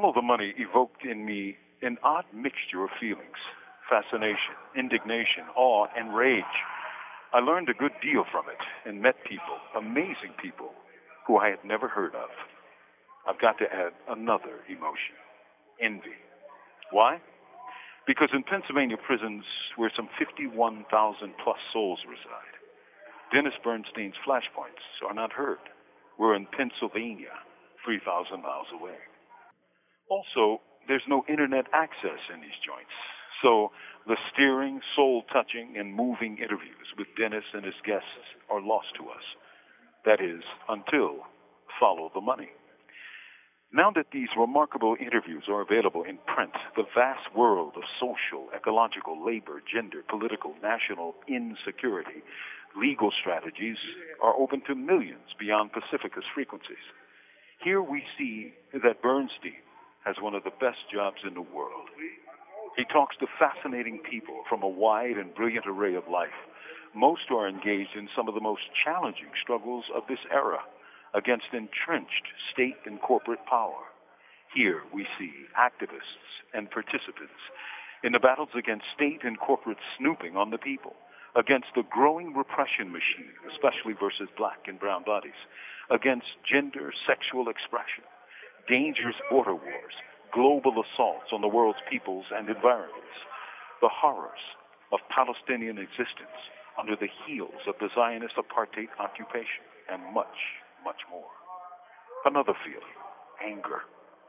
Follow the Money evoked in me an odd mixture of feelings: fascination, indignation, awe, and rage. I learned a good deal from it and met people, amazing people, who I had never heard of. I've got to add another emotion: envy. Why? Because in Pennsylvania prisons, where some 51,000 plus souls reside, Dennis Bernstein's flashpoints are not heard. We're in Pennsylvania, 3,000 miles away. Also, there's no internet access in these joints, so the steering, soul-touching, and moving interviews with Dennis and his guests are lost to us. That is, until Follow the Money. Now that these remarkable interviews are available in print, the vast world of social, ecological, labor, gender, political, national insecurity, legal strategies are open to millions beyond Pacifica's frequencies. Here we see that Bernstein has one of the best jobs in the world. He talks to fascinating people from a wide and brilliant array of life. Most are engaged in some of the most challenging struggles of this era against entrenched state and corporate power. Here we see activists and participants in the battles against state and corporate snooping on the people, against the growing repression machine, especially versus black and brown bodies, against gender, sexual expression, dangerous border wars, global assaults on the world's peoples and environments, the horrors of Palestinian existence under the heels of the Zionist apartheid occupation, and much, much more. Another feeling: anger.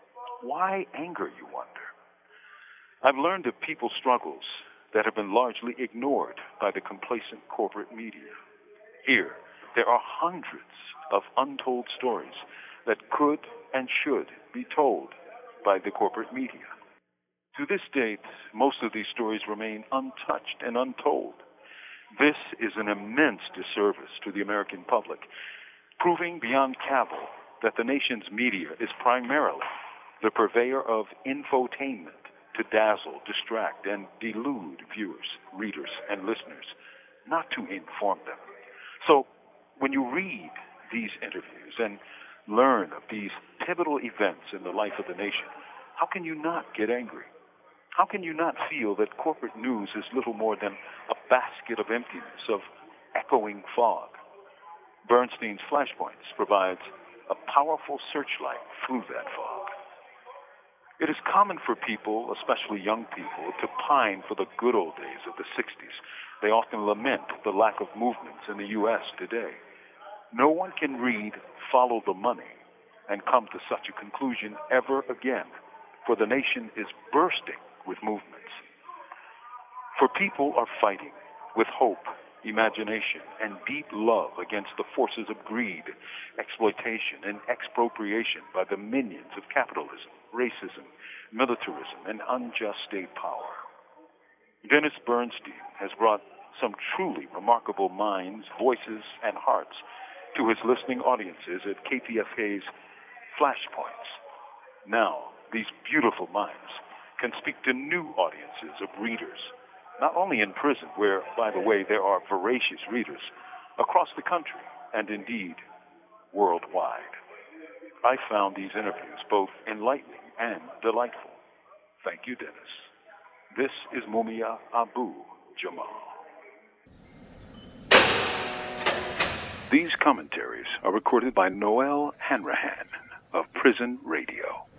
Why anger, you wonder? I've learned of people's struggles that have been largely ignored by the complacent corporate media. Here, there are hundreds of untold stories that could and should be told by the corporate media. To this date, most of these stories remain untouched and untold. This is an immense disservice to the American public, proving beyond cavil that the nation's media is primarily the purveyor of infotainment to dazzle, distract, and delude viewers, readers, and listeners, not to inform them. So, when you read these interviews and learn of these pivotal events in the life of the nation, how can you not get angry? How can you not feel that corporate news is little more than a basket of emptiness, of echoing fog? Bernstein's Flashpoints provides a powerful searchlight through that fog. It is common for people, especially young people, to pine for the good old days of the 60s. They often lament the lack of movements in the U.S. today. No one can read Follow the Money and come to such a conclusion ever again, for the nation is bursting with movements. For people are fighting with hope, imagination, and deep love against the forces of greed, exploitation, and expropriation by the minions of capitalism, racism, militarism, and unjust state power. Dennis Bernstein has brought some truly remarkable minds, voices, and hearts to his listening audiences at KPFK's Flashpoints. Now, these beautiful minds can speak to new audiences of readers, not only in prison, where, by the way, there are voracious readers, across the country, and indeed, worldwide. I found these interviews both enlightening and delightful. Thank you, Dennis. This is Mumia Abu Jamal. These commentaries are recorded by Noel Hanrahan of Prison Radio.